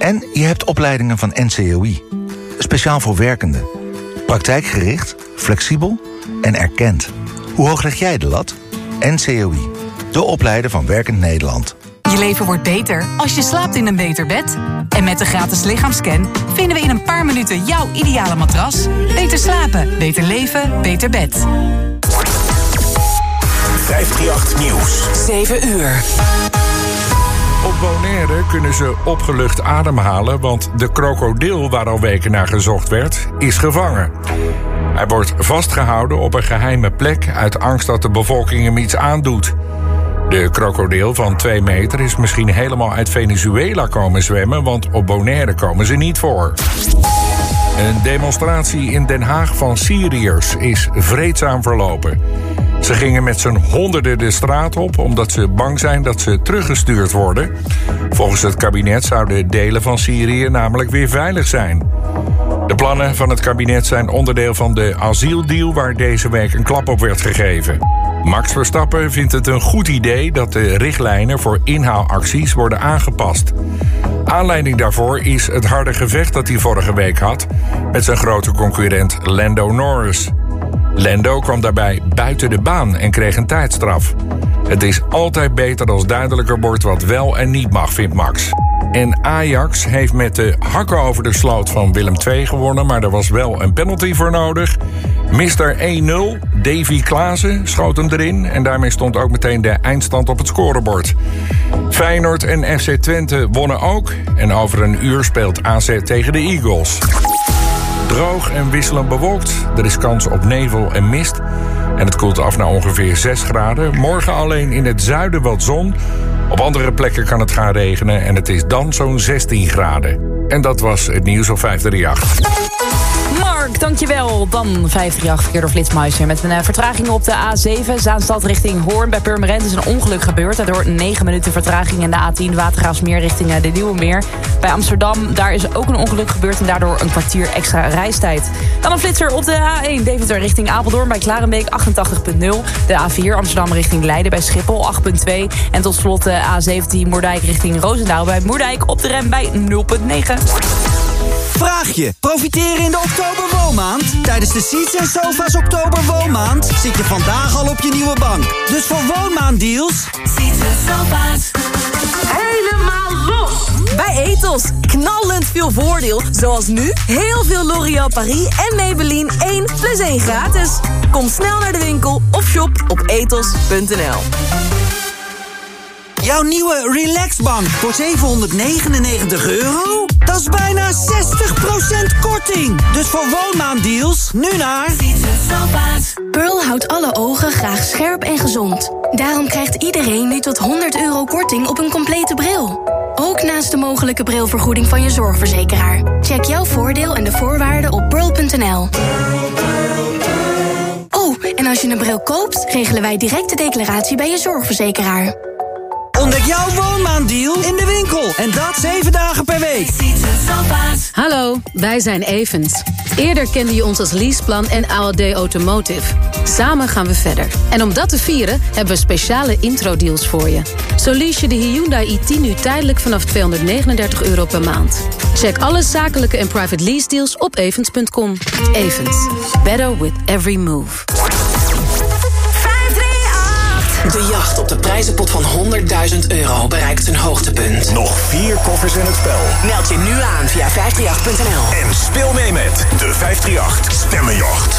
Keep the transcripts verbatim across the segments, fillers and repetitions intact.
En je hebt opleidingen van N C O I. Speciaal voor werkenden. Praktijkgericht, flexibel en erkend. Hoe hoog leg jij de lat? N C O I. De opleider van Werkend Nederland. Je leven wordt beter als je slaapt in een beter bed. En met de gratis lichaamscan vinden we in een paar minuten jouw ideale matras. Beter slapen, beter leven, beter bed. vijfhonderdachttien Nieuws. zeven uur. Op Bonaire kunnen ze opgelucht ademhalen, want de krokodil waar al weken naar gezocht werd, is gevangen. Hij wordt vastgehouden op een geheime plek uit angst dat de bevolking hem iets aandoet. De krokodil van twee meter is misschien helemaal uit Venezuela komen zwemmen, want op Bonaire komen ze niet voor. Een demonstratie in Den Haag van Syriërs is vreedzaam verlopen. Ze gingen met z'n honderden de straat op omdat ze bang zijn dat ze teruggestuurd worden. Volgens het kabinet zouden delen van Syrië namelijk weer veilig zijn. De plannen van het kabinet zijn onderdeel van de asieldeal waar deze week een klap op werd gegeven. Max Verstappen vindt het een goed idee dat de richtlijnen voor inhaalacties worden aangepast. Aanleiding daarvoor is het harde gevecht dat hij vorige week had met zijn grote concurrent Lando Norris. Lando kwam daarbij buiten de baan en kreeg een tijdstraf. Het is altijd beter als duidelijker wordt wat wel en niet mag, vindt Max. En Ajax heeft met de hakken over de sloot van Willem twee gewonnen, maar er was wel een penalty voor nodig. mister één nul, Davy Klaassen, schoot hem erin en daarmee stond ook meteen de eindstand op het scorebord. Feyenoord en F C Twente wonnen ook en over een uur speelt A Z tegen de Eagles. Droog en wisselend bewolkt, er is kans op nevel en mist en het koelt af naar ongeveer zes graden. Morgen alleen in het zuiden wat zon. Op andere plekken kan het gaan regenen en het is dan zo'n zestien graden. En dat was het nieuws op vijfhonderdachttien. Mark, dankjewel. Dan vijfhonderdachttien verkeer door Flitsmeister. Met een uh, vertraging op de A zeven, Zaanstad richting Hoorn. Bij Purmerend is een ongeluk gebeurd. Daardoor negen minuten vertraging. En de A tien, Watergraafsmeer richting uh, de Nieuwe Meer. Bij Amsterdam, daar is ook een ongeluk gebeurd. En daardoor een kwartier extra reistijd. Dan een flitser op de A één, Deventer richting Apeldoorn. Bij Klarenbeek achtentachtig punt nul. De A vier, Amsterdam richting Leiden bij Schiphol acht punt twee. En tot slot de A zeventien, Moerdijk richting Roosendaal. Bij Moerdijk op de rem bij nul punt negen. Vraag je, profiteren in de oktober woonmaand? Tijdens de Seats en Sofa's oktober woonmaand zit je vandaag al op je nieuwe bank. Dus voor woonmaanddeals... Seats en Sofa's. Helemaal los! Bij Ethos, knallend veel voordeel. Zoals nu, heel veel L'Oréal Paris en Maybelline één plus één gratis. Kom snel naar de winkel of shop op ethos punt n l. Jouw nieuwe Relaxbank voor zevenhonderdnegenennegentig euro? Dat is bijna zestig procent korting. Dus voor woonmaanddeals, nu naar... Pearl houdt alle ogen graag scherp en gezond. Daarom krijgt iedereen nu tot honderd euro korting op een complete bril. Ook naast de mogelijke brilvergoeding van je zorgverzekeraar. Check jouw voordeel en de voorwaarden op pearl punt n l. Oh, en als je een bril koopt, regelen wij direct de declaratie bij je zorgverzekeraar. Ontdek jouw woonmaanddeal in de winkel. En dat zeven dagen per week. Hallo, wij zijn Evans. Eerder kende je ons als Leaseplan en A L D Automotive. Samen gaan we verder. En om dat te vieren hebben we speciale intro-deals voor je. Zo lease je de Hyundai i tien nu tijdelijk vanaf tweehonderdnegenendertig euro per maand. Check alle zakelijke en private lease deals op evans punt com. Evans. Better with every move. De jacht op de prijzenpot van honderdduizend euro bereikt zijn hoogtepunt. Nog vier koffers in het spel. Meld je nu aan via vijfhonderdachttien punt n l. En speel mee met de vijfhonderdachttien Stemmenjacht.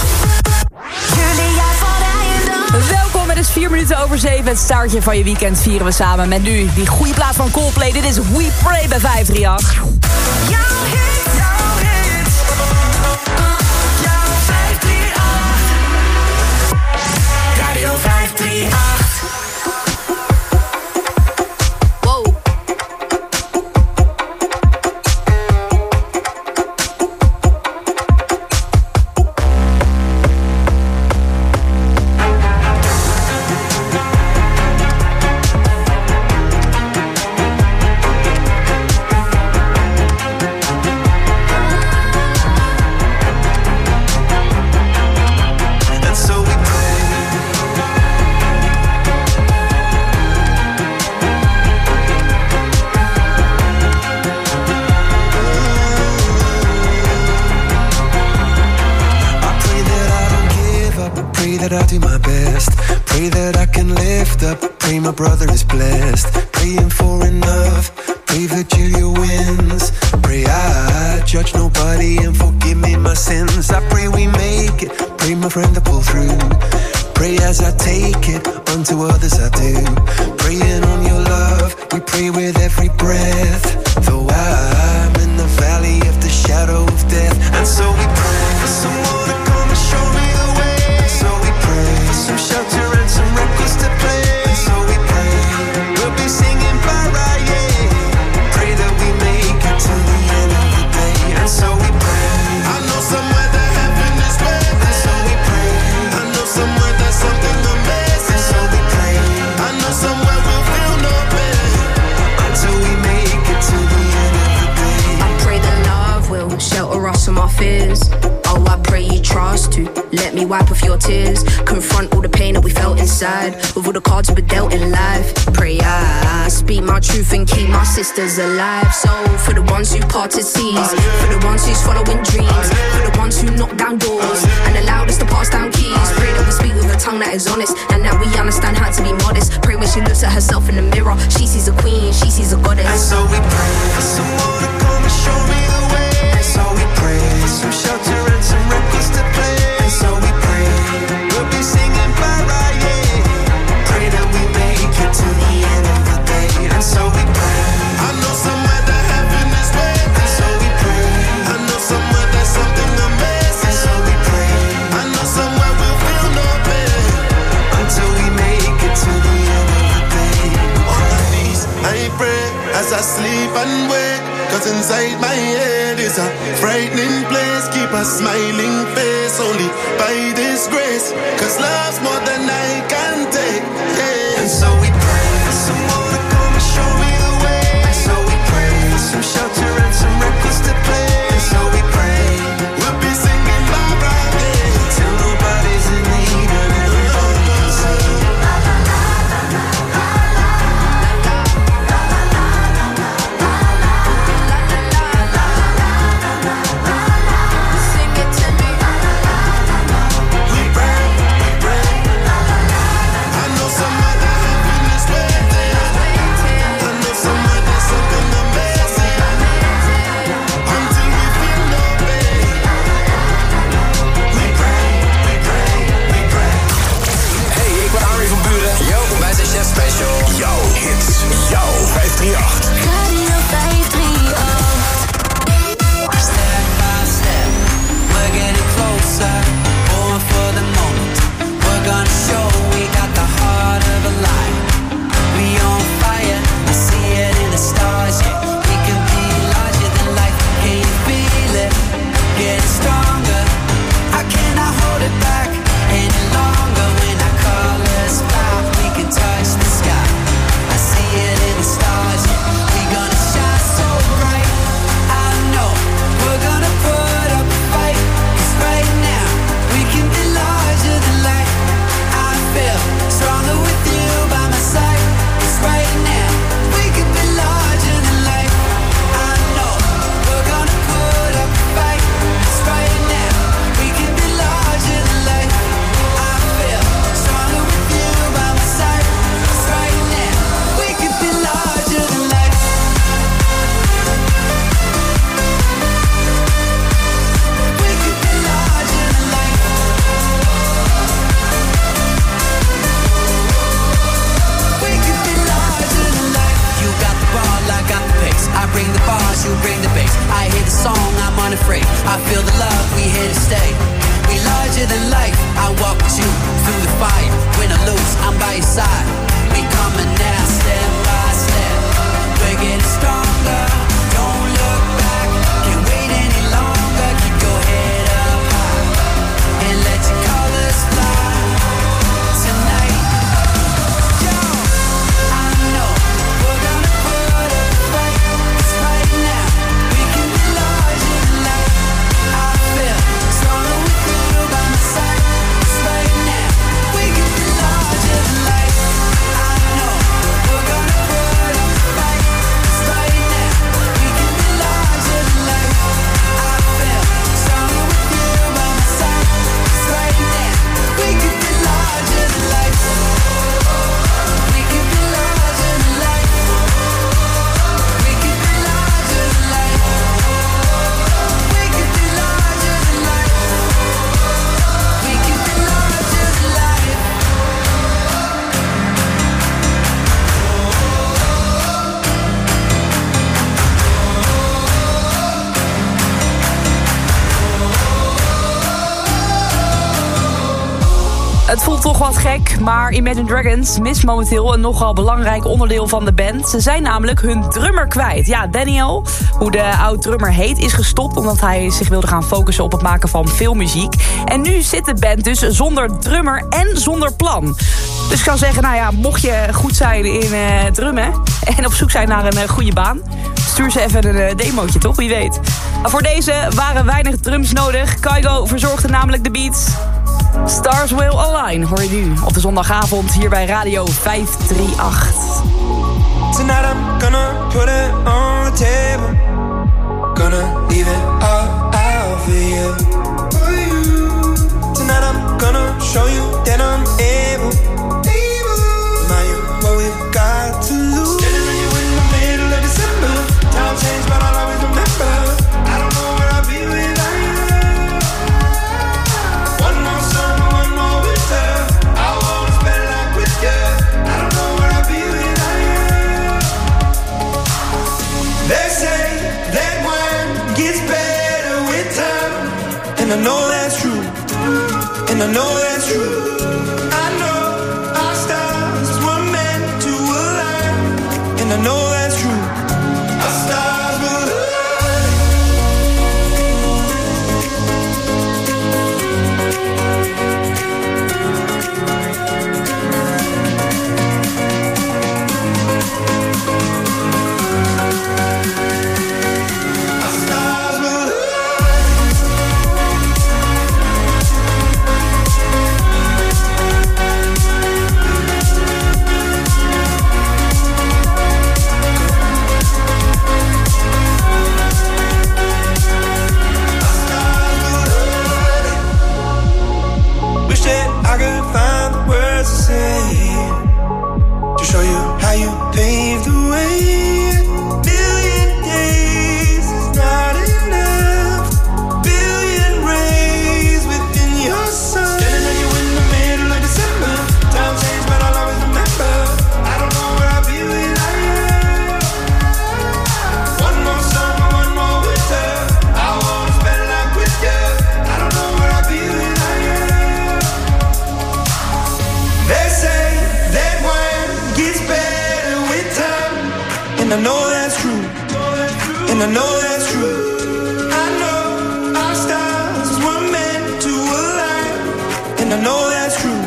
Welkom, het is vier minuten over zeven. Het staartje van je weekend vieren we samen met nu die goede plaat van Coldplay. Dit is We Pray bij vijfhonderdachttien. Jouw hit, jouw hit. Jouw vijfhonderdachttien. Radio vijfhonderdachttien. that I do my best. Pray that I can lift up. Pray my brother is blessed. Praying for enough. Pray Virgilia wins. Pray I judge nobody and forgive me my sins. I pray we make it. Pray my friend to pull through. Pray as I take it, unto others I do. Praying on your love, we pray with every breath. Though I'm in the valley of the shadow of death. And so we pray for someone to come and show me the way. And so we pray for some shelter and some records to play. And so we pray, we'll be singing para, yeah. Pray that we make it to the end of the day. And so we pray, I know somewhere that heaven is waiting. And so we pray, I know somewhere that's something amazing. So we pray, I know somewhere we'll feel no pain until we make it to the end of the day. I pray that love will shelter us from our fears. Oh, I pray you trust to let me wipe off your tears. Confront all the pain that we felt inside with all the cards we were dealt in life. Pray I speak my truth and keep my sisters alive. So for the ones who parted seas, for the ones who's following dreams, for the ones who knock down doors and allowed us to pass down keys. Pray that we speak with a tongue that is honest and that we understand how to be modest. Pray when she looks at herself in the mirror, she sees a queen, she sees a goddess. And so we pray for someone to come and show me the way. And so we pray for some shelter and some records to play. And so we pray, we'll be singing para, yeah. Pray that we make it to the end of the day. And so we pray, I know somewhere that heaven is waiting. And so we pray, I know somewhere there's something amazing. And so we pray, I know somewhere we'll feel no pain until we make it to the end of the day. On my knees, I pray as I sleep and wake. Cause inside my head is a frightening place. Keep a smiling face only by this grace. Cause love's more than I can take, yeah. And so we pray for someone to come and show me the way. And so we pray for some shelter and some records to play. And so we pray, we'll be singing bye bye, yeah. Till nobody's in need and everybody can sing. Special. Jouw hits, jouw vijf drie acht. Radio vijf drie acht. Step by step, we're getting closer. Born for the moment. We're gonna show we got the heart of a lion. We on fire, I see it in the stars. Yeah, we can be larger than life. Can you feel it? Getting stronger. I cannot hold it back any longer. When I call us back, we can touch the sky. I see it in the stars. Yeah, we gonna shine so bright. I know we're gonna put up a fight. 'Cause right now we can be larger than life. I feel stronger with you by my side. 'Cause right now we can be larger than life. I know we're gonna put up a fight. 'Cause right now we can be larger than life. I feel stronger with you by my side. 'Cause right now we can be larger than life. We can be larger than life. We can be larger than life. You got the ball, I got the pace. I bring the bars, you bring the bass. I hear the song, I'm unafraid. I feel the love, we here to stay. We larger than life. I walk with you through the fire. Win or lose, I'm by your side. We coming now, step by step. We're getting stronger. Don't look back. Can't wait any longer. Keep your head up high and let your colors fly tonight. Yo, I know we're gonna put up a fight. 'Cause right now we can be larger than life. I feel stronger with you by my side. 'Cause right now we can be larger than life. Het voelt toch wat gek, maar Imagine Dragons mist momenteel een nogal belangrijk onderdeel van de band. Ze zijn namelijk hun drummer kwijt. Ja, Daniel, hoe de oud-drummer heet, is gestopt omdat hij zich wilde gaan focussen op het maken van filmmuziek. En nu zit de band dus zonder drummer en zonder plan. Dus ik kan zeggen, nou ja, mocht je goed zijn in uh, drummen en op zoek zijn naar een uh, goede baan, stuur ze even een uh, demootje, toch? Wie weet. Maar voor deze waren weinig drums nodig. Kygo verzorgde namelijk de beats. Stars Will Align hoor je nu op de zondagavond hier bij Radio vijfhonderdachtendertig. Tonight I'm gonna put it on the table. Gonna leave it all out for you. Tonight I'm gonna show you that I'm able. Now you what we've got to lose. Standing on you in the middle of December. Time changed but I'll always remember. I don't know where I'll be without you. One more summer, one more winter. I wanna spend life with you. I don't know where I'll be without you. They say that wine gets better with time, and I know that's true, and I know that's true. I know our stars were meant to align, and I know that's true. Our stars will align. Our stars will align. Wish that I could find the words to say to show you how you paved the way. Million days is not enough. Billion rays within your sun. Standing on you in the middle of December. Time changed, but I'll always remember. I don't know where I'll be without you. One more summer, one more winter. I wanna spend life with you. I don't know where I'll be without you. They say that wine gets better with time, and I know that's true, and I know that's true. I know our stars were meant to align, and I know that's true.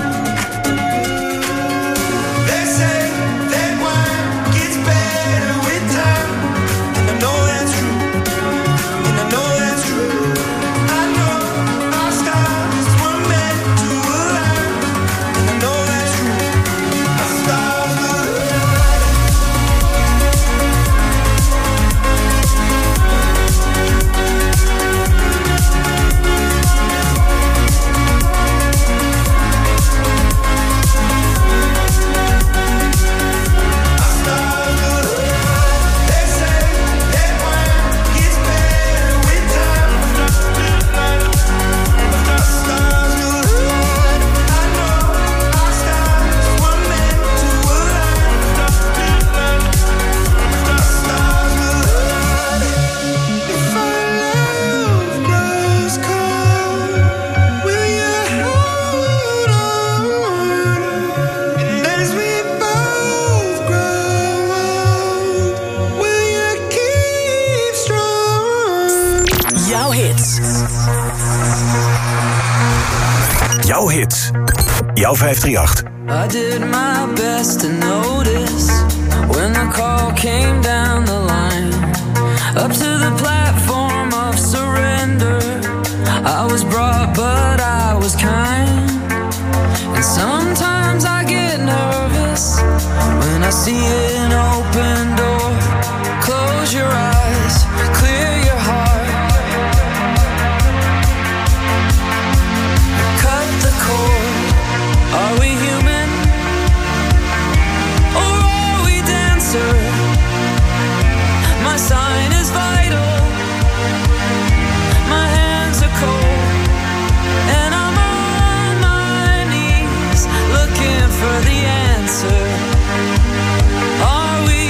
They say that wine gets better with time, and I know that's true, and I know that's true. I know our stars were meant to align, and I know that's true. Our stars will align. Jouw hits. Jouw hits. Jouw vijfhonderdachtendertig. I did my best to notice when the call came down the line. Up to the platform of surrender. I was brought, but I was kind. And sometimes I get nervous when I see an open door. Close your eyes, clear your heart. Cut the cord. Are we human? Or are we dancer? My sign is vital. My hands are cold. And I'm on my knees looking for the answer. Are we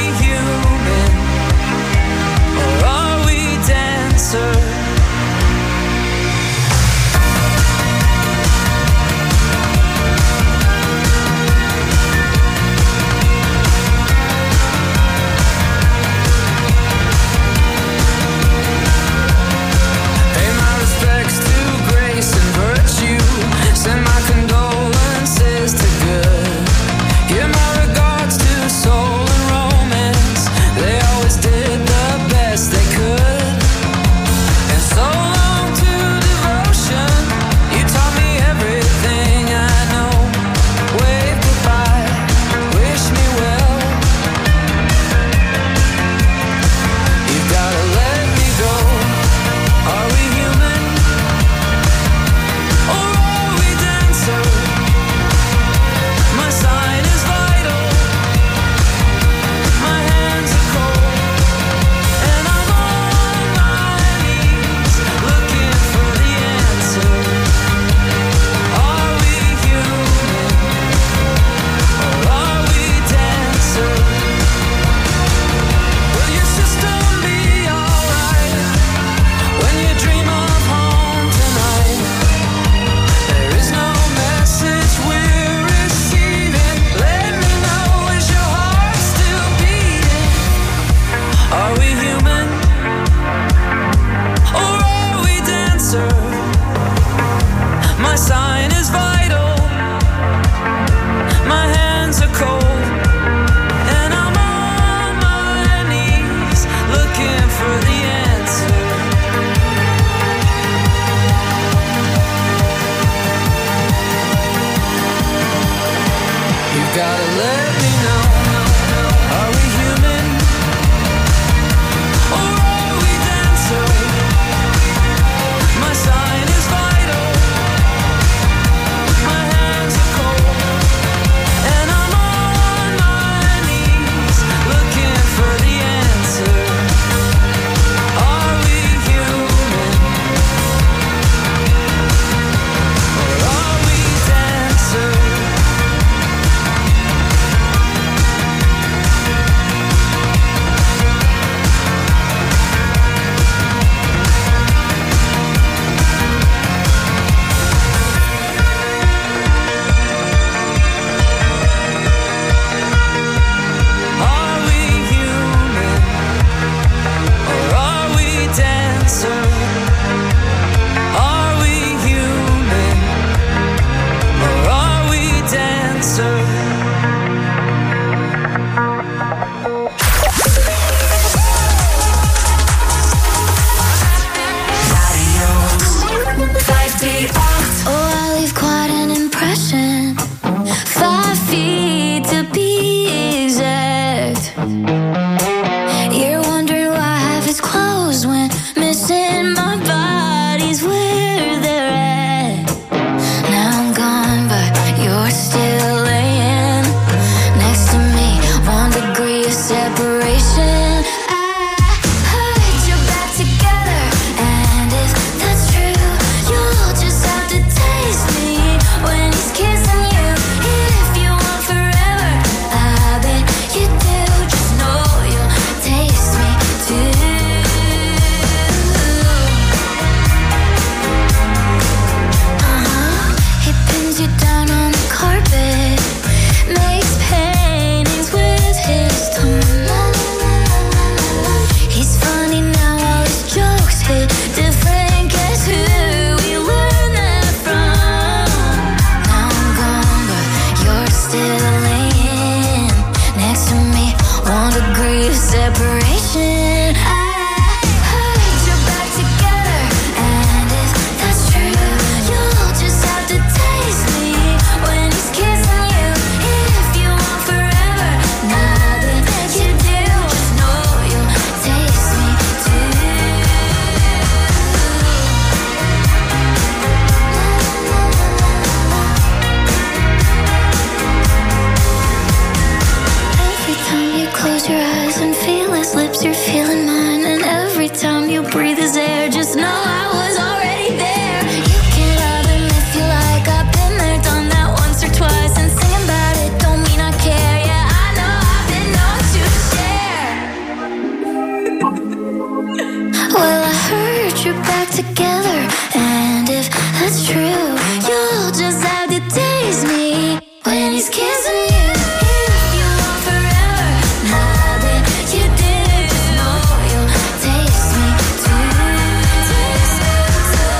together. And if that's true, you'll just have to taste me when he's kissing you. If you want forever, now that you did, know you'll taste me too. Taste me too.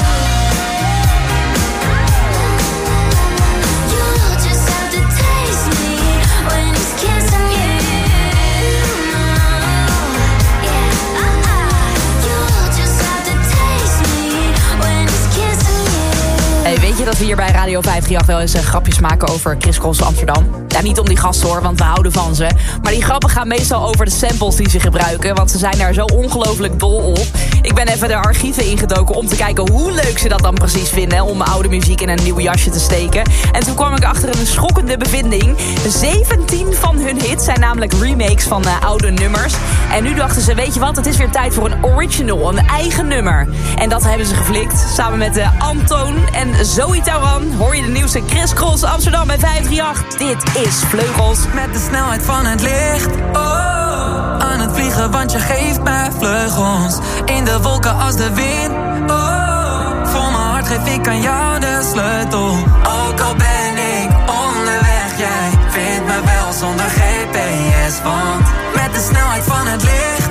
You'll just have to taste me when he's kissing you. Hey, weet je dat we hier bij Radio vijfhonderdachtendertig wel eens uh, grapjes maken over Chris Cross Amsterdam? Ja, niet om die gasten hoor, want we houden van ze. Maar die grappen gaan meestal over de samples die ze gebruiken, want ze zijn daar zo ongelooflijk dol op. Ik ben even de archieven ingedoken om te kijken hoe leuk ze dat dan precies vinden om oude muziek in een nieuw jasje te steken. En toen kwam ik achter een schokkende bevinding. zeventien van hun hits zijn namelijk remakes van uh, oude nummers. En nu dachten ze, weet je wat, het is weer tijd voor een original, een eigen nummer. En dat hebben ze geflikt, samen met uh, Antoon en Zoe Tauran. Hoor je de nieuwste Chris Cross Amsterdam bij vijfhonderdachtendertig. Dit is Vleugels. Met de snelheid van het licht, oh, aan het vliegen, want je geeft mij vleugels. In de wolken als de wind, oh, voor mijn hart geef ik aan jou de sleutel. Ook al ben ik onderweg, jij vindt me wel zonder G P S. Want met de snelheid van het licht,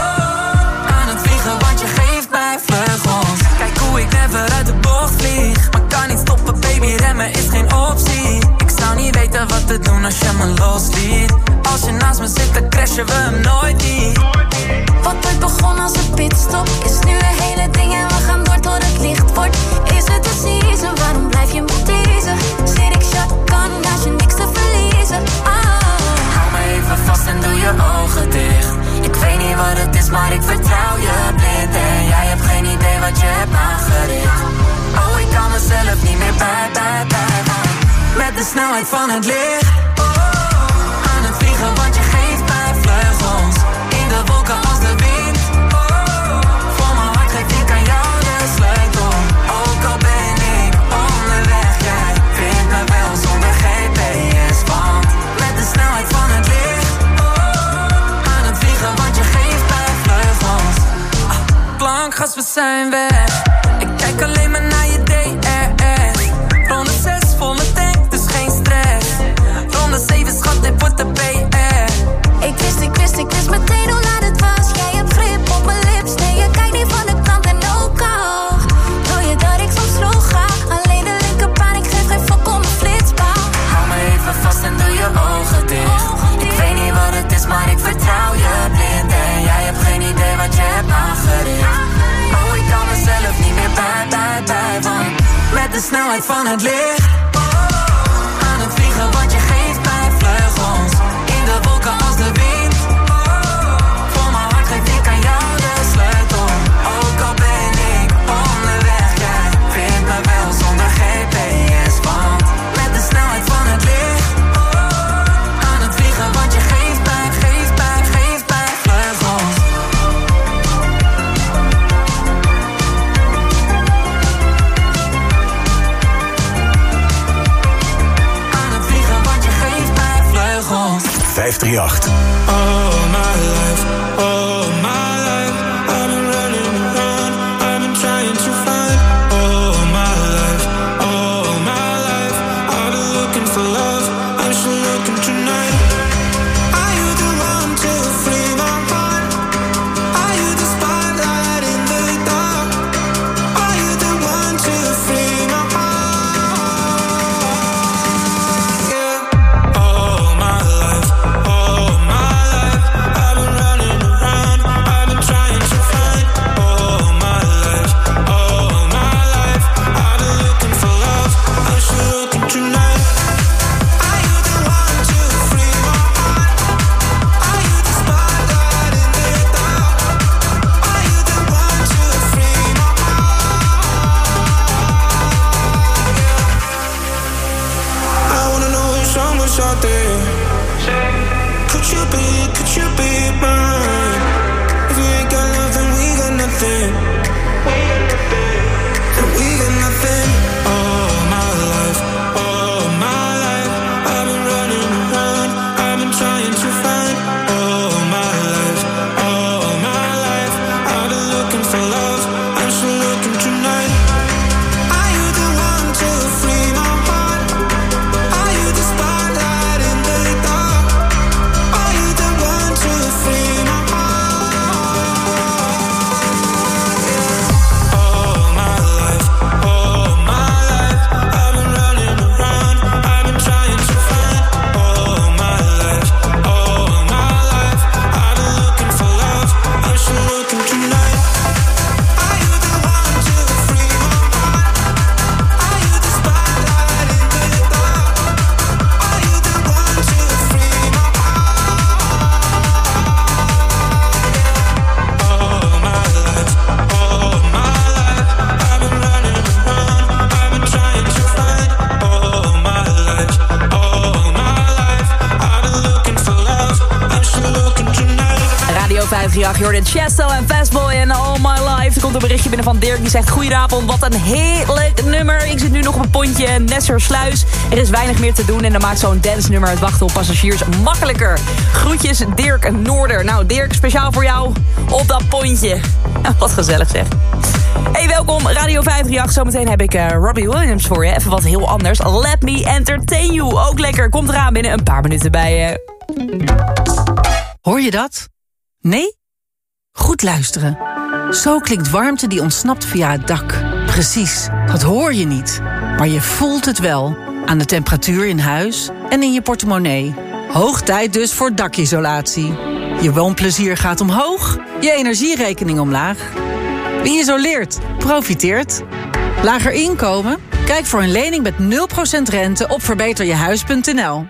oh, aan het vliegen, want je geeft mij vleugels. Kijk hoe ik never uit de bocht vlieg, maar kan niet stoppen baby, remmen is geen optie. Ik zou niet weten wat te doen als je me losliet. Als je naast me zit, dan crashen we hem nooit niet. Wat ooit begon als een pitstop is nu een hele ding en we gaan door tot het licht wordt. Is het de season, waarom blijf je me teasen? Zit ik shotgun, als je niks te verliezen. Oh. Hou me even vast en doe je ogen dicht. Ik weet niet wat het is, maar ik vertrouw je blind. En jij hebt geen idee wat je hebt aangericht. Oh, ik kan mezelf niet meer bij, bij, bij, bij. Met de snelheid van het licht, oh, aan het vliegen, want je geeft mij vleugels. In de wolken als de wind, oh, voor mijn hart geef ik aan jou de sleutel. Ook al ben ik onderweg, jij vindt me wel zonder G P S. Want met de snelheid van het licht, oh, aan het vliegen, want je geeft mij vleugels. Ah, klankgas, we zijn weg. Ik kijk alleen maar naar je D R S. Ronde zes, volle tank, dus geen stress. Ronde zeven, schat, dit wordt de P R. Ik wist, ik wist, ik wist meteen hoe laat het was. Jij hebt grip op mijn lips, nee, je kijkt niet van de kant en ook al. Wil je dat ik soms slow ga? Alleen de linkerbaan, ik geef geen fok om mijn flitspaal. Hou me even vast en doe je ogen dicht. Ik weet niet wat het is, maar ik vertrouw je blind. En jij hebt geen idee wat je hebt aangericht. Oh, ik kan mezelf niet meer bij, bij, bij. Want met de snelheid van het licht, oh, aan het vliegen, want je geeft mij vleugels. In de wolken als de wind, oh, voor mijn hart geef ik aan jou de sleutel. Ook al ben ik onderweg, jij vindt me wel zonder G P S. Want met de snelheid van het licht, oh, aan het vliegen, want je geeft mij, geeft mij, geeft mij vleugels. Aan het vliegen, want je geeft mij vleugels. vijfhonderdachtendertig. All my life, all my life, I've been running around, I've been trying to find. All my life, all my life, I've been looking for love, I'm still looking tonight. Are you the one to free my heart? Are you the spotlight in the dark? Are you the one to free my heart? Yeah. All my life, all my life, Je hoorde Chesto en Fastboy en All My Life. Er komt een berichtje binnen van Dirk die zegt... Goedenavond, wat een heerlijk nummer. Ik zit nu nog op een pontje Nessersluis. Er is weinig meer te doen en dan maakt zo'n dance nummer... het wachten op passagiers makkelijker. Groetjes Dirk Noorder. Nou Dirk, speciaal voor jou op dat pontje. Wat gezellig zeg. Hey, welkom, Radio vijf drie acht. Zometeen heb ik uh, Robbie Williams voor je. Even wat heel anders. Let me entertain you. Ook lekker. Komt eraan binnen een paar minuten bij je. Hoor je dat? Nee? Goed luisteren. Zo klinkt warmte die ontsnapt via het dak. Precies, dat hoor je niet. Maar je voelt het wel. Aan de temperatuur in huis en in je portemonnee. Hoog tijd dus voor dakisolatie. Je woonplezier gaat omhoog, je energierekening omlaag. Wie isoleert, profiteert. Lager inkomen? Kijk voor een lening met nul procent rente op verbeterjehuis punt n l.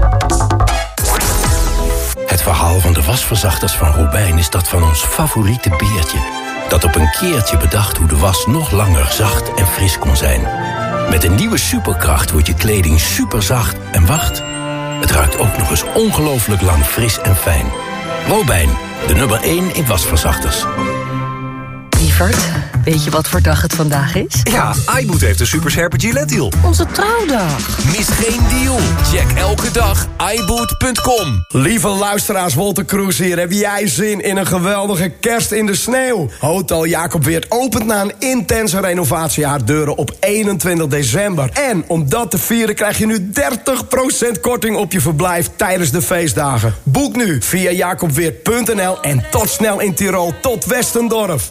Het verhaal van de wasverzachters van Robijn is dat van ons favoriete beertje. Dat op een keertje bedacht hoe de was nog langer zacht en fris kon zijn. Met een nieuwe superkracht wordt je kleding superzacht en wacht... het ruikt ook nog eens ongelooflijk lang fris en fijn. Robijn, de nummer één in wasverzachters. Lievert, weet je wat voor dag het vandaag is? Ja, iBoot heeft een superscherpe Gillette-deal. Onze trouwdag. Mis geen deal. Check elke dag i boot punt com. Lieve luisteraars, Wolter Kroes hier. Heb jij zin in een geweldige kerst in de sneeuw? Hotel Jacob Weert opent na een intense renovatie haar deuren op eenentwintig december. En om dat te vieren krijg je nu dertig procent korting op je verblijf tijdens de feestdagen. Boek nu via jacobweert punt n l en tot snel in Tirol tot Westendorf.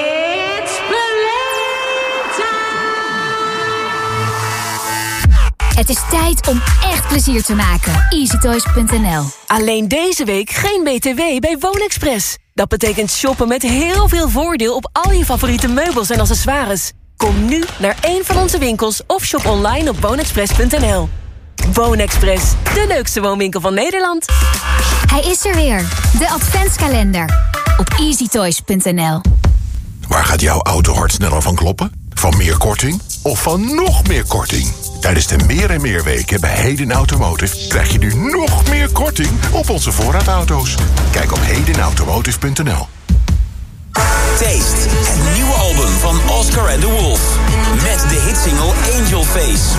Het is tijd om echt plezier te maken. easy toys punt n l. Alleen deze week geen B T W bij Woonexpress. Dat betekent shoppen met heel veel voordeel op al je favoriete meubels en accessoires. Kom nu naar een van onze winkels of shop online op woonexpress punt n l. Woonexpress, de leukste woonwinkel van Nederland. Hij is er weer, de adventskalender. Op easy toys punt n l. Waar gaat jouw autohart sneller van kloppen? Van meer korting of van nog meer korting? Tijdens de Meer en Meer weken bij Heden Automotive krijg je nu nog meer korting op onze voorraadauto's. Kijk op heden automotive punt n l. Taste, het nieuwe album van Oscar and the Wolf. Met de hitsingle Angel Face.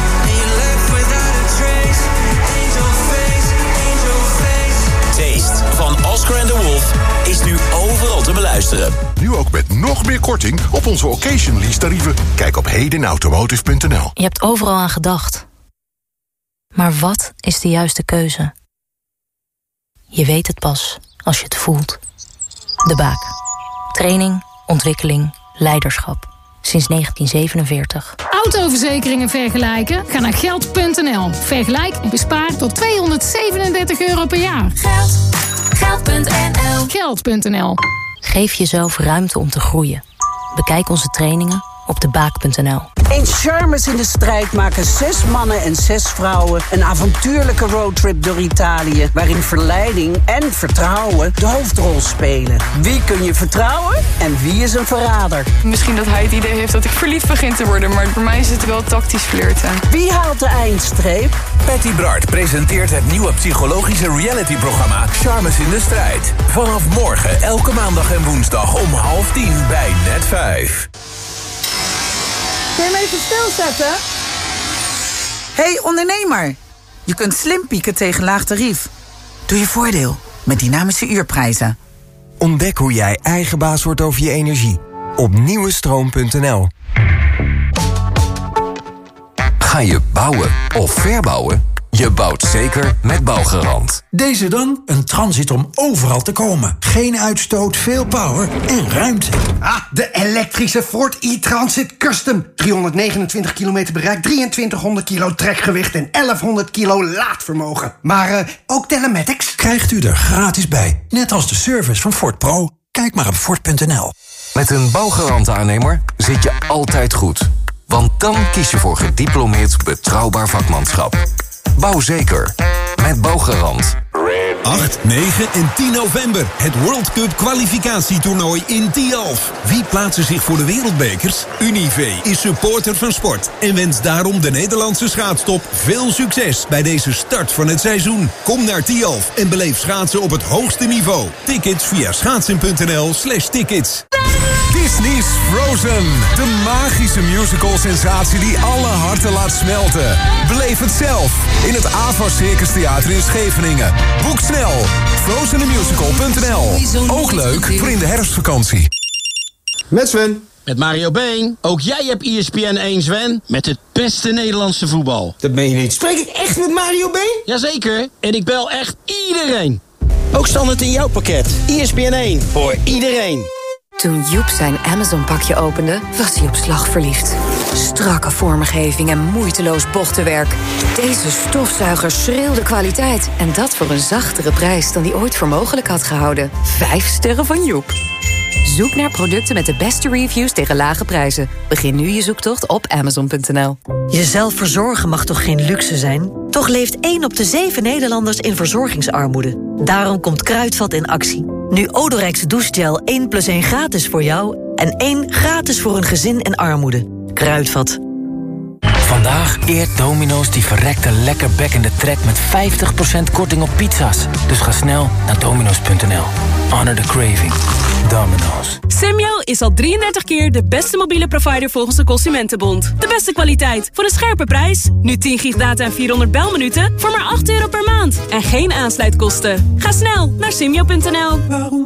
Taste van Oscar and the Wolf is nu overal te beluisteren. Nu ook met nog meer korting op onze occasion lease tarieven. Kijk op heden automotive punt n l. Je hebt overal aan gedacht. Maar wat is de juiste keuze? Je weet het pas als je het voelt. De Baak. Training, ontwikkeling, leiderschap. Sinds negentien zevenenveertig. Autoverzekeringen vergelijken? Ga naar geld punt n l. Vergelijk en bespaar tot tweehonderdzevenendertig euro per jaar. Geld. Geld punt n l. geld punt n l. Geef jezelf ruimte om te groeien. Bekijk onze trainingen op de baak punt n l. In Charmes in de strijd maken zes mannen en zes vrouwen een avontuurlijke roadtrip door Italië, waarin verleiding en vertrouwen de hoofdrol spelen. Wie kun je vertrouwen en wie is een verrader? Misschien dat hij het idee heeft dat ik verliefd begin te worden, maar voor mij is het wel tactisch flirten. Wie haalt de eindstreep? Patty Bart presenteert het nieuwe psychologische realityprogramma Charmes in de strijd. Vanaf morgen elke maandag en woensdag om half tien bij Net vijf. Kun je hem even stilzetten? Hey ondernemer, je kunt slim pieken tegen laag tarief. Doe je voordeel met dynamische uurprijzen. Ontdek hoe jij eigen baas wordt over je energie op nieuwe stroom punt n l. Ga je bouwen of verbouwen? Je bouwt zeker met Bouwgarant. Deze dan? Een transit om overal te komen. Geen uitstoot, veel power en ruimte. Ah, de elektrische Ford e-Transit Custom. driehonderdnegenentwintig kilometer bereik, drieëntwintighonderd kilo trekgewicht en elfhonderd kilo laadvermogen. Maar uh, ook telematics? Krijgt u er gratis bij. Net als de service van Ford Pro. Kijk maar op Ford punt n l. Met een Bouwgarant-aannemer zit je altijd goed. Want dan kies je voor gediplomeerd betrouwbaar vakmanschap. Bouw zeker met Bouwgarant. Red acht, negen en tien november. Het World Cup kwalificatietoernooi in Tialf. Wie plaatsen zich voor de wereldbekers? Unive is supporter van sport en wenst daarom de Nederlandse schaatstop veel succes bij deze start van het seizoen. Kom naar Tialf en beleef schaatsen op het hoogste niveau. Tickets via schaatsen.nl slash tickets. Disney's Frozen. De magische musical-sensatie die alle harten laat smelten. Beleef het zelf in het Ava Circus Theater in Scheveningen. Boek snel. frozen the musical punt n l. Ook leuk voor in de herfstvakantie. Met Sven. Met Mario Been. Ook jij hebt E S P N één, Sven. Met het beste Nederlandse voetbal. Dat meen je niet. Spreek ik echt met Mario Been? Jazeker. En ik bel echt iedereen. Ook standaard in jouw pakket. E S P N één. Voor iedereen. Toen Joep zijn Amazon-pakje opende, was hij op slag verliefd. Strakke vormgeving en moeiteloos bochtenwerk. Deze stofzuiger schreeuwde kwaliteit. En dat voor een zachtere prijs dan hij ooit voor mogelijk had gehouden. Vijf sterren van Joep. Zoek naar producten met de beste reviews tegen lage prijzen. Begin nu je zoektocht op amazon punt n l. Jezelf verzorgen mag toch geen luxe zijn? Toch leeft één op de zeven Nederlanders in verzorgingsarmoede. Daarom komt Kruidvat in actie. Nu Odorex douchegel één plus één gratis voor jou en één gratis voor een gezin in armoede. Kruidvat. Vandaag eert Domino's die verrekte lekkerbekkende trek met vijftig procent korting op pizza's. Dus ga snel naar dominos punt n l. Honor the craving. Domino's. Simyo is al drieëndertig keer de beste mobiele provider volgens de Consumentenbond. De beste kwaliteit voor een scherpe prijs. Nu tien gig data en vierhonderd belminuten voor maar acht euro per maand. En geen aansluitkosten. Ga snel naar simyo punt n l.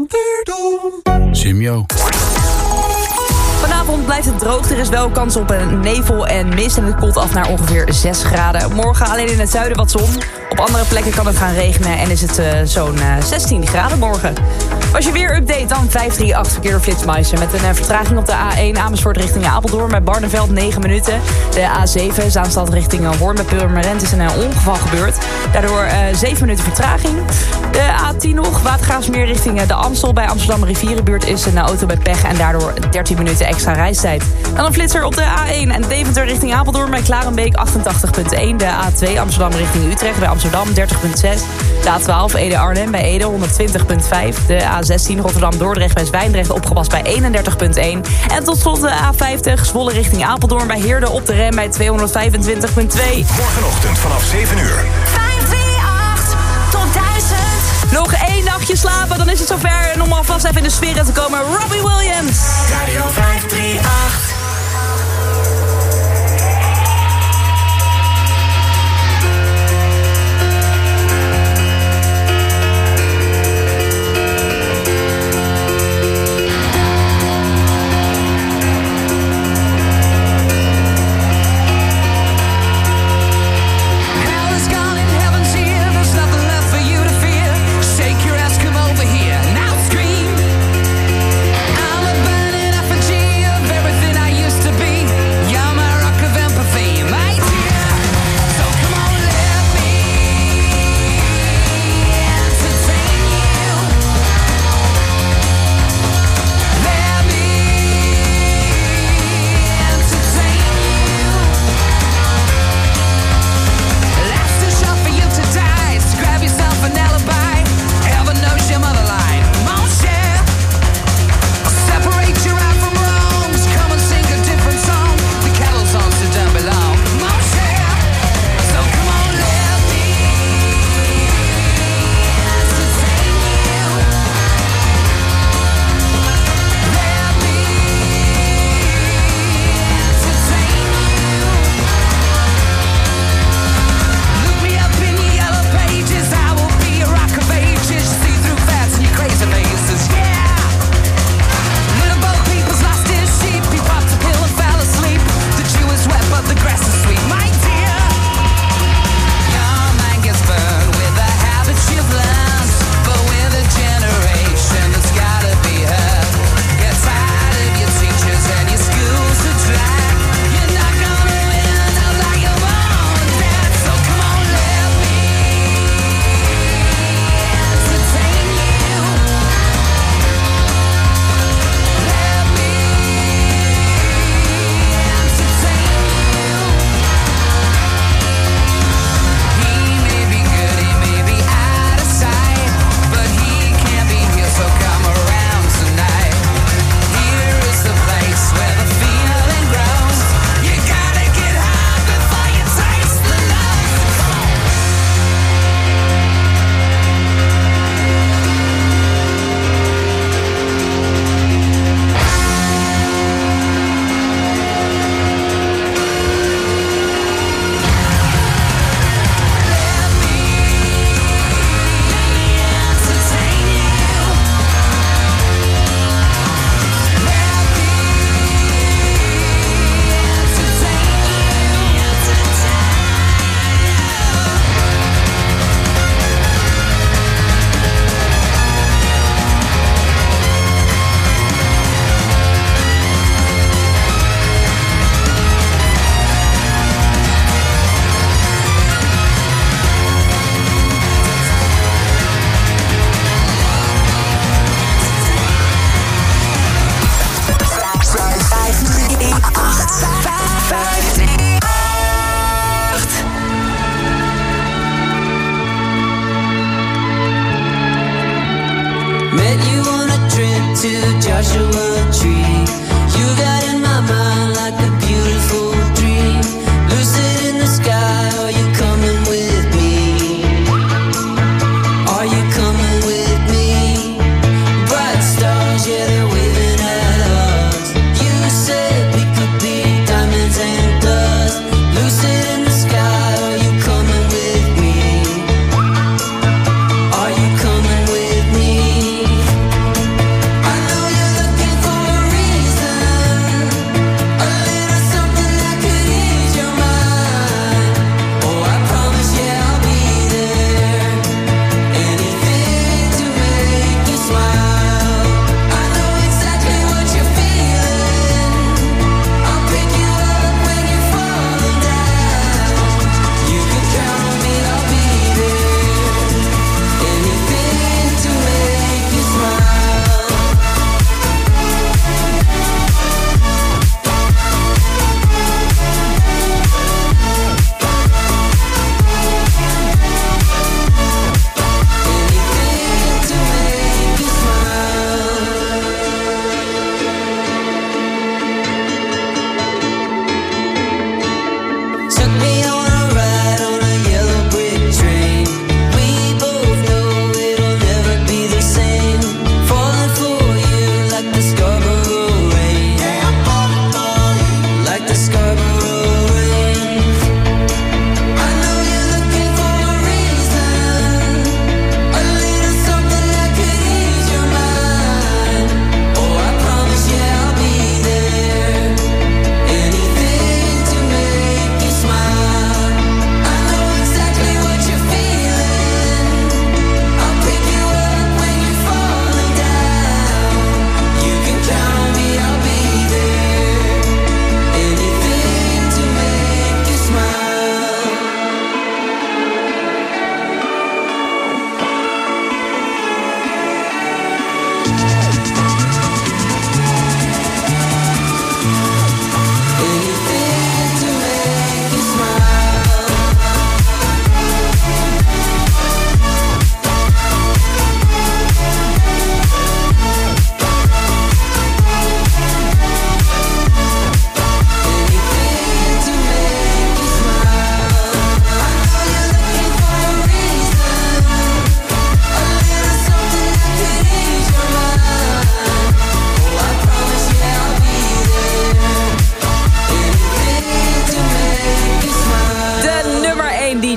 Simyo. Vanavond blijft het droog. Er is wel kans op een nevel en mist. En het koelt af naar ongeveer zes graden. Morgen alleen in het zuiden wat zon. Op andere plekken kan het gaan regenen. En is het uh, zo'n uh, zestien graden morgen. Als je weer update, dan vijf drie acht verkeer door Flitsmeister. Met een uh, vertraging op de A één Amersfoort richting Apeldoorn. Bij Barneveld negen minuten. De A zeven Zaanstad richting Hoorn. Bij Purmerend is een uh, ongeval gebeurd. Daardoor uh, zeven minuten vertraging. De A tien nog. Watergraafsmeer richting uh, de Amstel. Bij Amsterdam Rivierenbuurt is een uh, auto bij pech. En daardoor dertien minuten extra reistijd. Dan een flitser op de A één en Deventer richting Apeldoorn bij Klarenbeek achtentachtig komma één. De A twee Amsterdam richting Utrecht bij Amsterdam dertig komma zes. De A twaalf Ede Arnhem bij Ede honderdtwintig komma vijf. De A zestien Rotterdam Dordrecht bij Zwijndrecht opgepast bij eenendertig komma één. En tot slot de A vijftig Zwolle richting Apeldoorn bij Heerde op de rem bij tweehonderdvijfentwintig komma twee. Morgenochtend vanaf zeven uur. vijf drie acht tot duizend. Nog één nachtje slapen, dan is het zover. En om alvast even in de sfeer te komen, Robbie Williams. Radio vijf drie acht. Come over here, now scream. I'm a burning effigy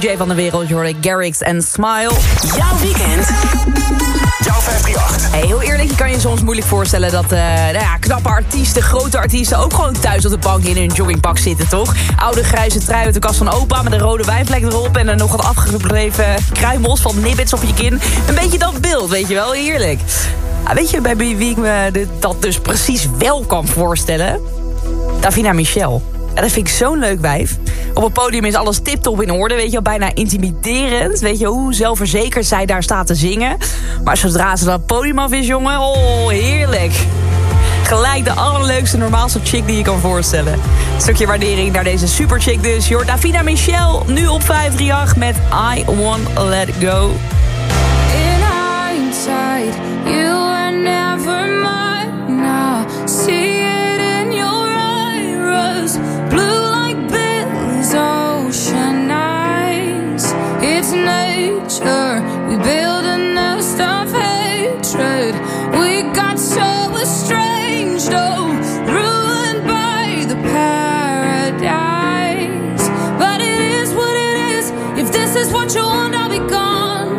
D J van de wereld, je hoorde Garrix en Smile. Jouw weekend. Jouw vijf drie acht. Hey, heel eerlijk, je kan je soms moeilijk voorstellen dat uh, nou ja, knappe artiesten, grote artiesten ook gewoon thuis op de bank in hun joggingpak zitten, toch? Oude grijze trui uit de kast van opa met een rode wijnvlek erop en dan nog wat afgebleven kruimels van nibbits op je kin. Een beetje dat beeld, weet je wel, heerlijk. Ah, weet je bij wie ik me dit, dat dus precies wel kan voorstellen? Davina Michel. Ja, dat vind ik zo'n leuk wijf. Op het podium is alles tiptop in orde, weet je wel, bijna intimiderend. Weet je hoe zelfverzekerd zij daar staat te zingen. Maar zodra ze dat podium af is, jongen, oh, heerlijk. Gelijk de allerleukste, normaalste chick die je kan voorstellen. Een stukje waardering naar deze super chick dus. Je hoort Davina Michel, nu op vijf drie acht met I Won't Let It Go. In hindsight, you were never mine. Now see it in your eyes, blue like Billy's ocean eyes. It's nature, we build a nest of hatred. We got so estranged, oh, ruined by the paradise. But it is what it is. If this is what you want, I'll be gone.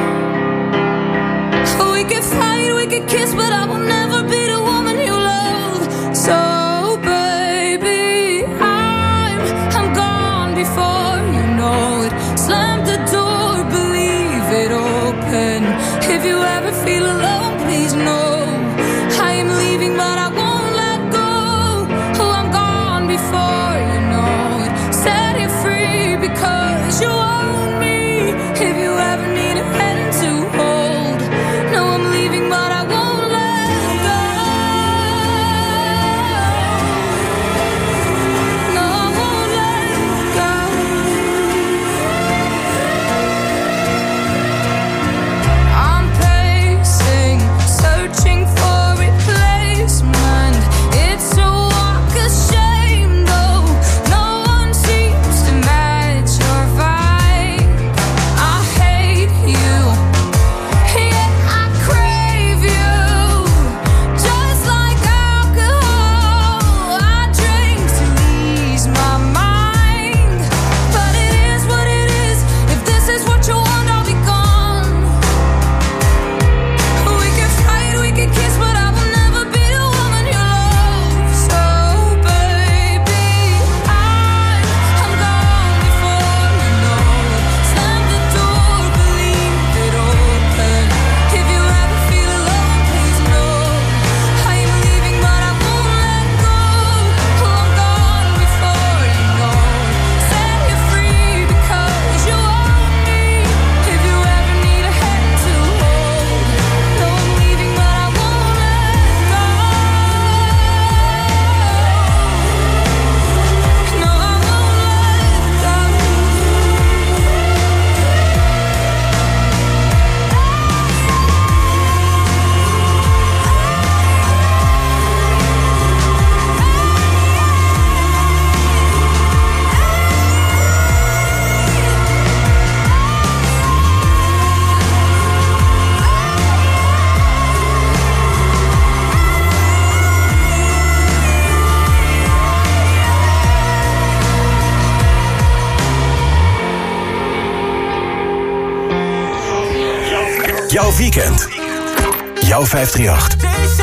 We could fight, we could kiss, but I will never be the woman you love. So baby, I'm, I'm gone before you know it. Slam the door, believe it open. If you ever feel alone, please know I am leaving, but I won't let go. Oh, I'm gone before you know it. Set you free because you own me. If you ever need a hand to hold, no, I'm leaving, but I won't let go. No, I won't let go. I'm pacing, searching for replacement. It's a walk of shame, though no one seems to match your vibe. I hate you, yeah, I crave you, just like alcohol. I drink to ease my mind, but it is what it is. If this is what you want, I'll be gone. We can fight, we can kiss, but I will never be the woman you love. So baby, I'm, I'm gone before you know it. Slam the door, believe it open. If you ever feel alone, please know I am leaving, but I won't let go. Oh, I'm gone before you know it. Set you free because you own me. If you ever need a hand to hold, no, I'm leaving, but I won't let go. No, I won't let go. Jouw weekend. Jouw vijf drie acht.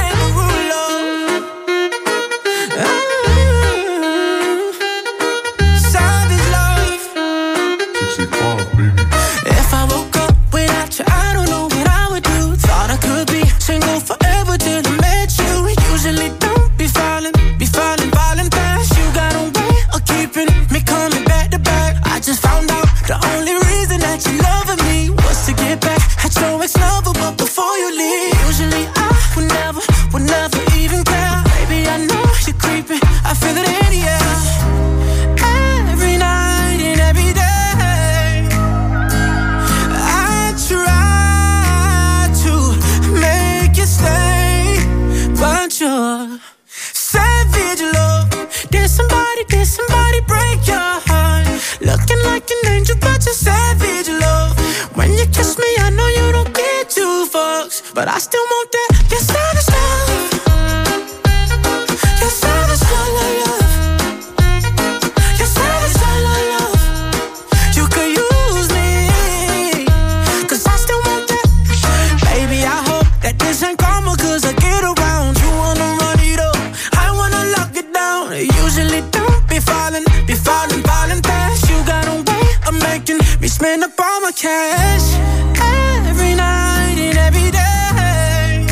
If I woke up without you, I don't know what I would do. Thought I could be single forever till I met you. Usually don't be falling, be falling, falling fast. You got a way of keeping me coming back to back. I just found out the only reason that you loving me was to get back at your ex-lover, but before you leave, usually I would never, would never even care. Baby, I know you're creeping, I feel it in the air. Every night and every day I try to make you stay, but you're savage love. Did somebody, did somebody break your heart? Looking like an angel, but you're savage love. When you kiss me, I know you don't get two fucks, but I still want that. You're savage love. You're savage love. You're savage love. You could use Usually don't be falling, be falling, falling fast. You got a way of making me spend up all my cash. Every night and every day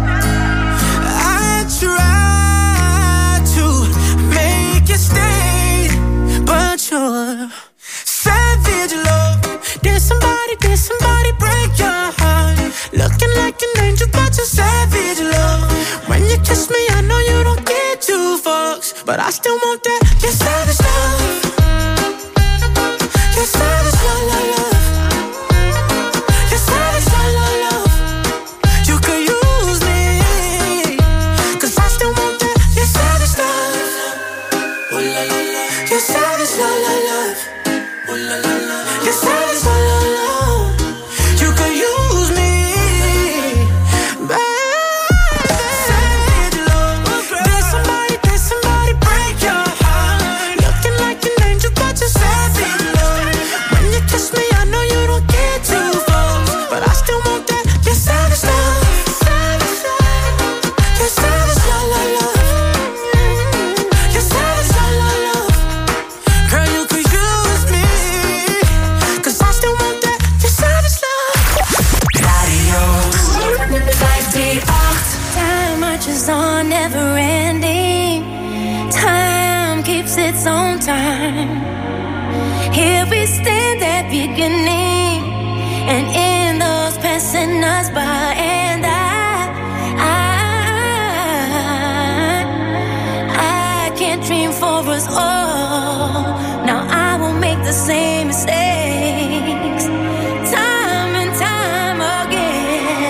I try to make you stay, but you're savage love. Did somebody, did somebody break your heart? Looking like an angel, but you're savage love. When you kiss me, I know you don't get two fucks, but I still want that. You're savage love. You're savage love, love, love. You're savage love, love, love. You could use me, 'cause I still want that. You're savage love. Ooh la la la. You're savage love, love, love. Ooh la la la. You're savage love, love, love. You could use me, baby. Savage love. Did somebody, did somebody break your heart? Looking like an angel, but you're savage love. When you kiss me, I know you don't get two fucks, but I still want that. You're savage love. You're savage love, love, love. You're savage love, love, love. Girl, you could use me, 'cause I still want that. You're savage love. Radio vijf drie acht. Time marches on, never ending. Time keeps its own time. Here we stand at beginning, and in those passing us by, and I, I, I can't dream for us all. Now I won't make the same mistakes, time and time again.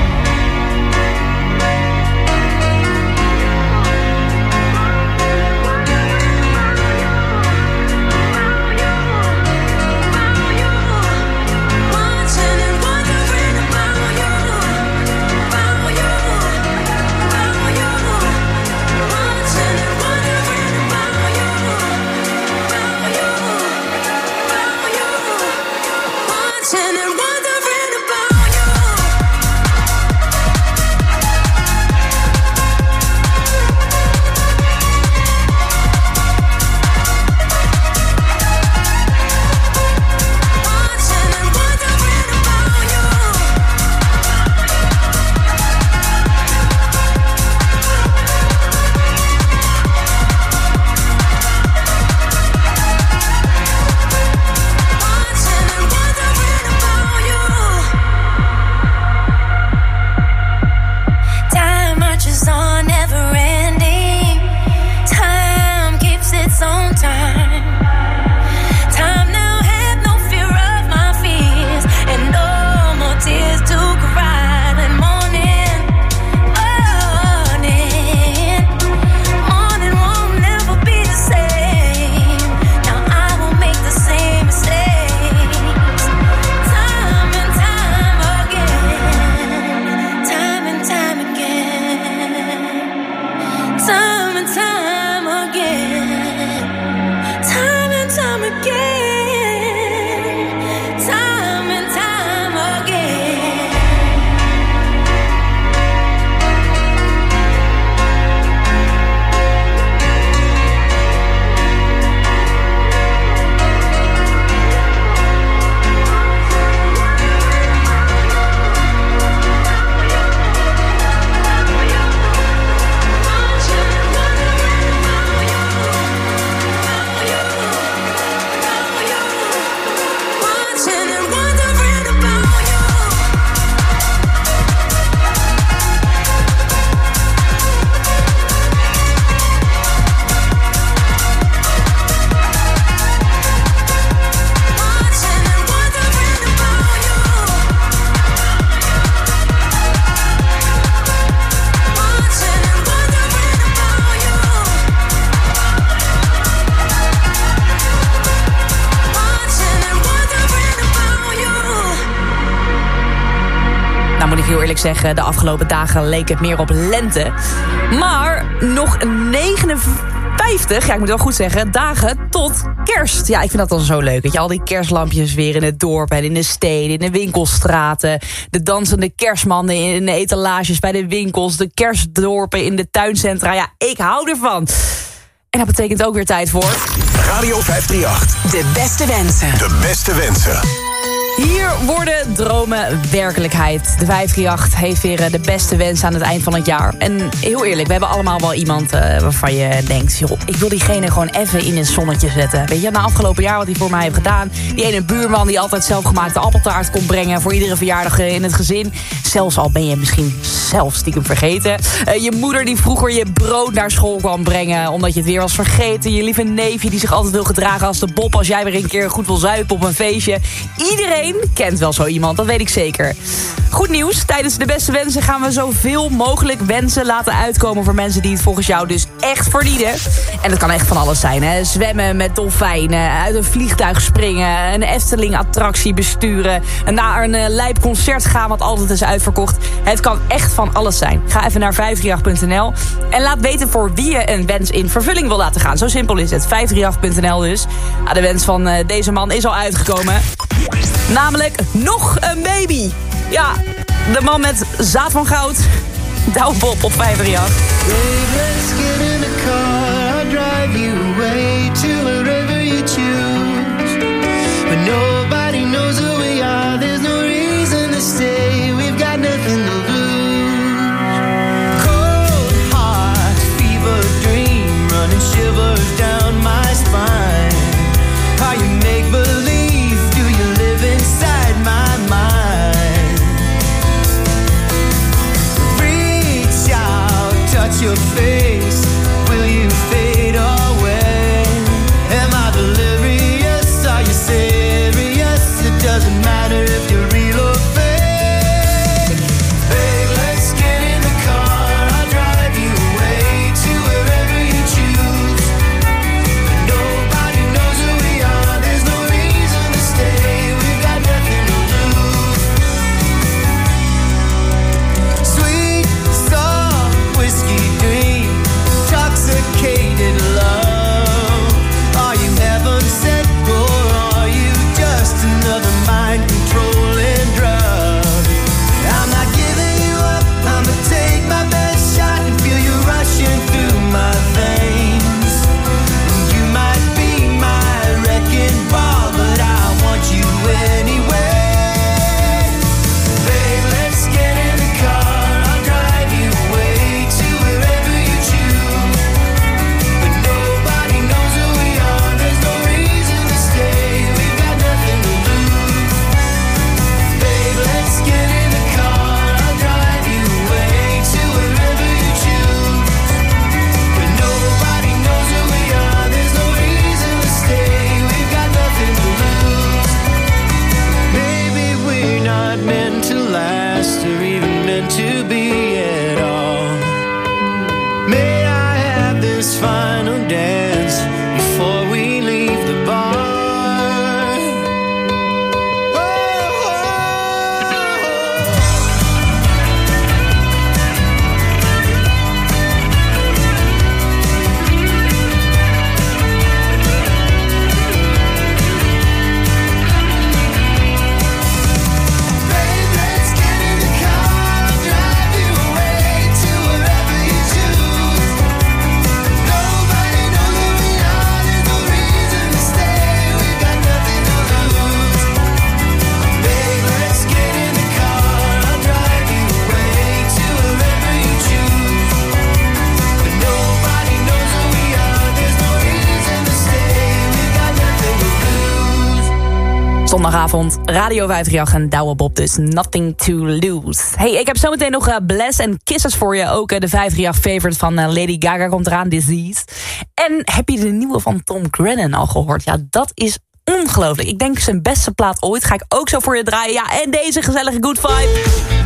Watching and wondering about you, about you, about you. Watching and wondering about you, about you, about you. Watching and wondering about you. Watching and wondering about you. Watching and wondering about you. Time marches on, never ending. Time keeps its own time. Time now had no fear of my fears, and no more tears to cry. And morning, morning, morning won't never be the same. Now I won't make the same mistakes, time and time again, time and time again, time and time again, time and time again, time and time again. Watching and wondering about you. Watching and wondering about you. Watching and wondering about you. Watching and wondering about you. Nou moet ik heel eerlijk zeggen, de afgelopen dagen leek het meer op lente. Maar nog negenenvijftig, ja ik moet wel goed zeggen, dagen tot kerst. Ja, ik vind dat dan zo leuk. Weet je, al die kerstlampjes weer in het dorp en in de steden, in de winkelstraten. De dansende kerstmannen in de etalages bij de winkels. De kerstdorpen in de tuincentra. Ja, ik hou ervan. En dat betekent ook weer tijd voor... Radio vijfhonderdachtendertig. De beste wensen. De beste wensen. Hier worden dromen werkelijkheid. De vijfhonderdachtendertig heeft weer de beste wensen aan het eind van het jaar. En heel eerlijk, we hebben allemaal wel iemand uh, waarvan je denkt... joh, ik wil diegene gewoon even in een zonnetje zetten. Weet je, na afgelopen jaar wat hij voor mij heeft gedaan... die ene buurman die altijd zelfgemaakte appeltaart komt brengen... voor iedere verjaardag in het gezin. Zelfs al ben je misschien zelf stiekem vergeten. Uh, je moeder die vroeger je brood naar school kwam brengen... omdat je het weer was vergeten. Je lieve neefje die zich altijd wil gedragen als de Bob... als jij weer een keer goed wil zuipen op een feestje. Iedereen kent wel zo iemand, dat weet ik zeker. Goed nieuws, tijdens de beste wensen gaan we zoveel mogelijk wensen laten uitkomen... voor mensen die het volgens jou dus echt verdienen. En dat kan echt van alles zijn, hè. Zwemmen met dolfijnen, uit een vliegtuig springen... een Efteling-attractie besturen... naar een uh, lijp concert gaan wat altijd is uitverkocht. Het kan echt van alles zijn. Ga even naar vijfhonderdachtendertig punt n l en laat weten voor wie je een wens in vervulling wil laten gaan. Zo simpel is het, vijfhonderdachtendertig punt n l dus. Ah, de wens van uh, deze man is al uitgekomen. Namelijk nog een baby. Ja, de man met zaad van goud. Douwe Bob op vijfhonderdachtendertig. Babe, let's get in the car. I'll drive you away to wherever you choose. But nobody knows who we are. There's no reason to stay. We've got nothing to lose. Cold heart, fever dream, running shivers down my spine. How you make believe? Do you live inside my mind? Reach out, touch your face. Will you fade away? Am I delirious? Are you serious? It doesn't matter if you're real or fake. Babe, let's get in the car. I'll drive you away to wherever you choose. But nobody knows who we are. There's no reason to stay. We've got nothing to lose. Sweet, soft whiskey dream, intoxicated love. Are you heaven sent or are you just another mind controlling drug? I'm not giving you up. I'ma take my best shot and feel you rushing through my veins. You might be my wrecking ball, but I want you anyway. Babe, let's get in the car. I'll drive you away to wherever you choose. But nobody knows who we are. There's no reason to stay. We've got nothing to lose. Babe, let's get in the car. I'll drive you away to wherever you choose. But nobody knows who we are. There's no reason to stay. We've got nothing to lose. Maybe we're not meant to last or even meant to be at all. May I have this final dance before we leave the bar? Babe, let's get in the car. I'll drive you away to wherever you choose. Nobody knows who we are. There's no reason to stay. We've got nothing to lose. Babe, let's get in the car. I'll drive you away to wherever you choose. But nobody knows who we are. There's no reason to stay. We've got nothing to lose. Zondagavond, Radio vijfhonderdachtendertig en Douwe Bob, dus nothing to lose. Hey, ik heb zometeen nog uh, Bless and Kisses voor je. Ook uh, de vijfhonderdachtendertig favorite van uh, Lady Gaga komt eraan, Disease. En heb je de nieuwe van Tom Grennan al gehoord? Ja, dat is ongelooflijk. Ik denk zijn beste plaat ooit. Ga ik ook zo voor je draaien. Ja, en deze gezellige good vibe.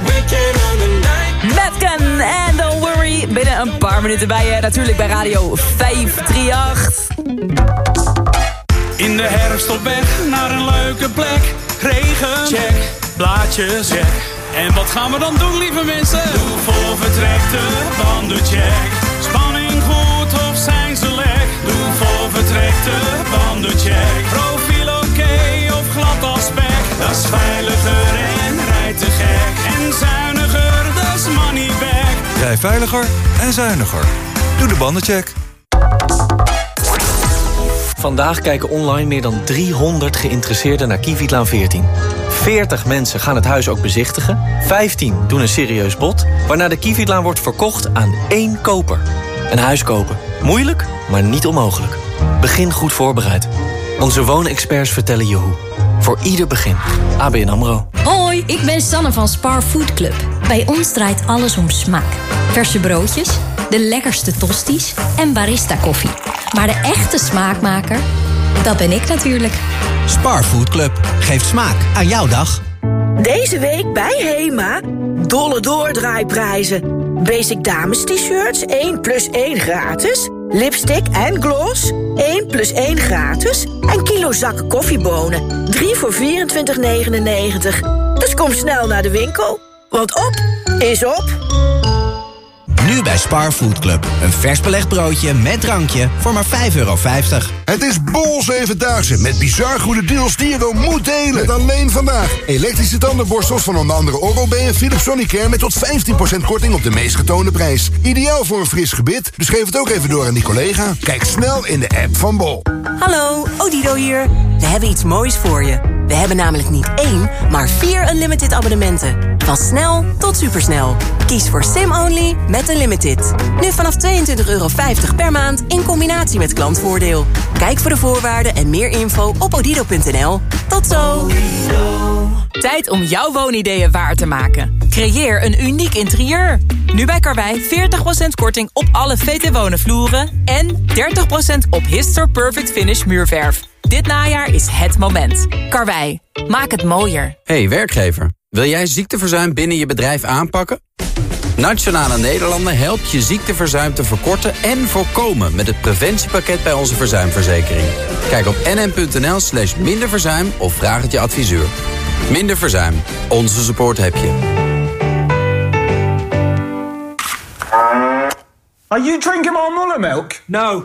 Madcon en Don't Worry. Binnen een paar minuten bij je. Natuurlijk bij Radio vijfhonderdachtendertig. In de herfst op weg naar een leuke plek. Regen, check. Blaadjes, check. En wat gaan we dan doen, lieve mensen? Doe voor vertrek de bandencheck. Spanning goed of zijn ze lek? Doe voor vertrek de bandencheck. Profiel oké of glad als spek? Dat is veiliger en rijdt te gek. En zuiniger, dat is money back. Rij veiliger en zuiniger. Doe de bandencheck. Vandaag kijken online meer dan driehonderd geïnteresseerden naar Kivitlaan veertien. veertig mensen gaan het huis ook bezichtigen. vijftien doen een serieus bod. Waarna de Kivitlaan wordt verkocht aan één koper. Een huis kopen. Moeilijk, maar niet onmogelijk. Begin goed voorbereid. Onze woonexperts vertellen je hoe. Voor ieder begin. A B N AMRO. Hoi, ik ben Sanne van Spar Food Club. Bij ons draait alles om smaak. Verse broodjes, de lekkerste tosties en barista koffie. Maar de echte smaakmaker, dat ben ik natuurlijk. Spar Food Club geeft smaak aan jouw dag. Deze week bij Hema, dolle doordraaiprijzen. Basic dames t-shirts, één plus één gratis. Lipstick en gloss, één plus één gratis. En kilo zakken koffiebonen, drie voor vierentwintig negenennegentig. Dus kom snel naar de winkel, want op is op. Nu bij Spar Food Club. Een vers belegd broodje met drankje voor maar vijf euro vijftig. Het is Bol Zevendaagse met bizar goede deals die je wel moet delen. Met alleen vandaag elektrische tandenborstels van onder andere Oral-B en Philips Sonicare met tot vijftien procent korting op de meest getoonde prijs. Ideaal voor een fris gebit, dus geef het ook even door aan die collega. Kijk snel in de app van Bol. Hallo, Odido hier. We hebben iets moois voor je. We hebben namelijk niet één, maar vier Unlimited abonnementen. Van snel tot supersnel. Kies voor SIM-only met Unlimited. Nu vanaf tweeëntwintig euro vijftig per maand in combinatie met klantvoordeel. Kijk voor de voorwaarden en meer info op odido punt n l. Tot zo! Tijd om jouw woonideeën waar te maken. Creëer een uniek interieur. Nu bij Karwei veertig procent korting op alle V T Wonen vloeren en dertig procent op Histor Perfect Finish muurverf. Dit najaar is het moment. Karwei, maak het mooier. Hey werkgever, wil jij ziekteverzuim binnen je bedrijf aanpakken? Nationale Nederlanden helpt je ziekteverzuim te verkorten en voorkomen met het preventiepakket bij onze verzuimverzekering. Kijk op n n punt n l slash minderverzuim of vraag het je adviseur. Minder verzuim. Onze support heb je. Are you drinking my Muller milk? No.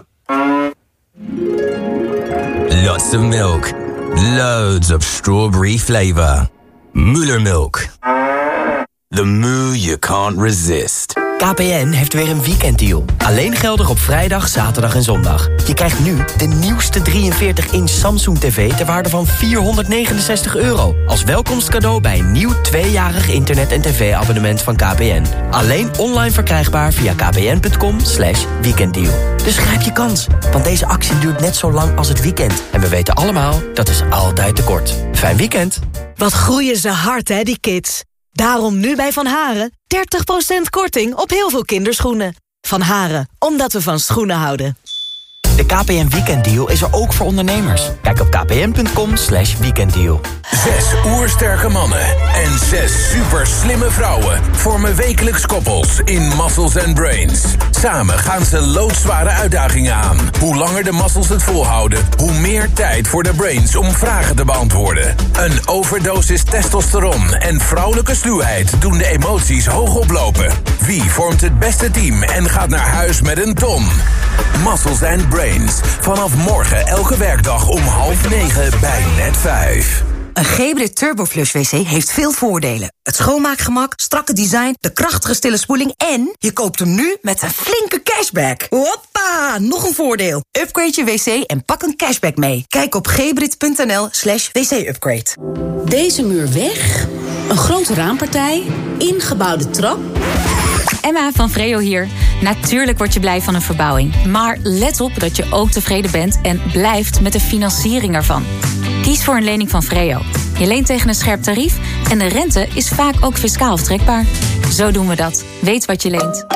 Lots of milk. Loads of strawberry flavor. Muller milk. The moo you can't resist. K P N heeft weer een weekenddeal. Alleen geldig op vrijdag, zaterdag en zondag. Je krijgt nu de nieuwste drieënveertig inch Samsung T V ter waarde van vierhonderdnegenenzestig euro. Als welkomstcadeau bij een nieuw tweejarig internet- en tv-abonnement van K P N. Alleen online verkrijgbaar via kpn.com slash weekenddeal. Dus grijp je kans, want deze actie duurt net zo lang als het weekend. En we weten allemaal, dat is altijd te kort. Fijn weekend. Wat groeien ze hard, hè, die kids. Daarom nu bij Van Haren dertig procent korting op heel veel kinderschoenen. Van Haren, omdat we van schoenen houden. De K P N Weekenddeal is er ook voor ondernemers. Kijk op kpn.com slash weekenddeal. Zes oersterke mannen en zes super slimme vrouwen vormen wekelijks koppels in Muscles and Brains. Samen gaan ze loodzware uitdagingen aan. Hoe langer de muscles het volhouden, hoe meer tijd voor de brains om vragen te beantwoorden. Een overdosis testosteron en vrouwelijke sluwheid doen de emoties hoog oplopen. Wie vormt het beste team en gaat naar huis met een ton? Muscles and Brains. Vanaf morgen elke werkdag om half negen bij Net vijf. Een Gebrit Turboflush wc heeft veel voordelen. Het schoonmaakgemak, strakke design, de krachtige stille spoeling en je koopt hem nu met een flinke cashback. Hoppa, nog een voordeel. Upgrade je wc en pak een cashback mee. Kijk op gebrit.nl slash wc-upgrade. Deze muur weg, een grote raampartij, ingebouwde trap. Emma van Vreo hier. Natuurlijk word je blij van een verbouwing. Maar let op dat je ook tevreden bent en blijft met de financiering ervan. Kies voor een lening van Vreo. Je leent tegen een scherp tarief en de rente is vaak ook fiscaal aftrekbaar. Zo doen we dat. Weet wat je leent.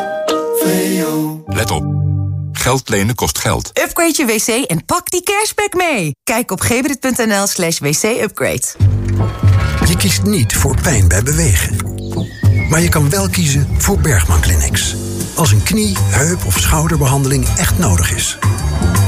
Let op. Geld lenen kost geld. Upgrade je wc en pak die cashback mee. Kijk op gebrit.nl slash wc-upgrade. Je kiest niet voor pijn bij bewegen. Maar je kan wel kiezen voor Bergman Clinics. Als een knie, heup of schouderbehandeling echt nodig is.